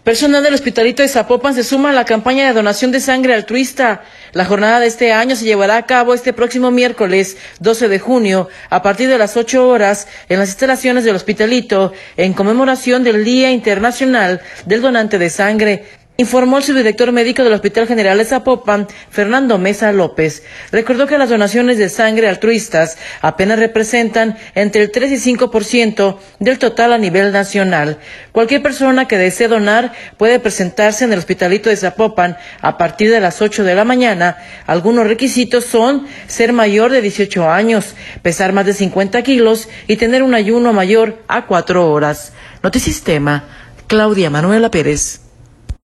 Personal del Hospitalito de Zapopan se suma a la campaña de donación de sangre altruista. La jornada de este año se llevará a cabo este próximo miércoles 12 de junio a partir de las 8 horas en las instalaciones del Hospitalito en conmemoración del Día Internacional del Donante de Sangre. Informó el subdirector médico del Hospital General de Zapopan, Fernando Mesa López. Recordó que las donaciones de sangre altruistas apenas representan entre el 3 y 5% del total a nivel nacional. Cualquier persona que desee donar puede presentarse en el Hospitalito de Zapopan a partir de las 8 de la mañana. Algunos requisitos son ser mayor de 18 años, pesar más de 50 kilos y tener un ayuno mayor a 4 horas. Notisistema, Claudia Manuela Pérez.